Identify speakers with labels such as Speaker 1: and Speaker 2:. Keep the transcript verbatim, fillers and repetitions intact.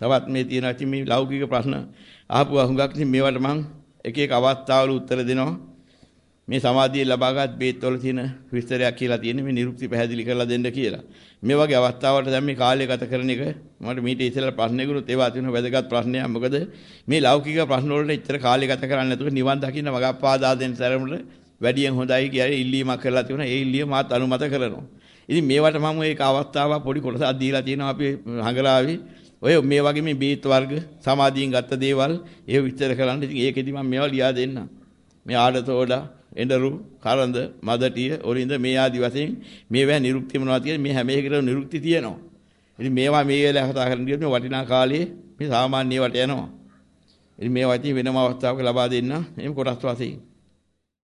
Speaker 1: තවත් මේ තියෙන ඉතින් මේ ලෞකික ප්‍රශ්න අහපුවා හුඟක් ඉතින් මේවට මම එක එක අවස්ථාවල උත්තර දෙනවා. මේ සමාධිය ලබාගත් බේත්වල තියෙන විස්තරයක් කියලා තියෙන්නේ මේ නිරුක්ති පැහැදිලි කරලා දෙන්න කියලා. මේ වගේ අවස්ථාවලට දැන් මේ කාලය ගත කරන එක මට මීට ඉස්සෙල්ලා ප්‍රශ්නයකුත් ඒවා තියෙන වැදගත් ප්‍රශ්නයක්. මොකද මේ ලෞකික ප්‍රශ්න වලට ඉතර කාලය ගත කරන්නේ නැතුව නිවන් දකින්න මගක් පාදා දෙන්න තරමට වැඩියෙන් හොඳයි කියලා ඉල්ලීමක් කරලා තිබුණා. ඒ ඉල්ලීම මාත් අනුමත කරනවා. ඉතින් මේවට මම ඒක අවස්ථාවක් පොඩි කොටසක් දීලා තියෙනවා අපි හංගලාවේ. ඔය මේ වගේ මේ බීත් වර්ග සමාධියෙන් ගත්ත දේවල් ඒ විස්තර කරන්න. ඉතින් ඒකෙදි මම මේවා ලියා දෙන්නම්. මේ ආඩතෝඩා එඬරු කරන්ද මදටිය ඔරින්ද මේ ආදි වශයෙන් මේවා නිරුක්ති මොනවද කියලා මේ හැම එකකටම නිරුක්ති තියෙනවා. ඉතින් මේවා මේ වෙලාව කතා කරන්න ගියොත් මේ වටිනා කාලේ මේ සාමාන්‍ය වට යනවා. ඉතින් මේවා ඉතින් වෙනම අවස්ථාවක ලබා දෙන්න එහෙම කොටස් වශයෙන්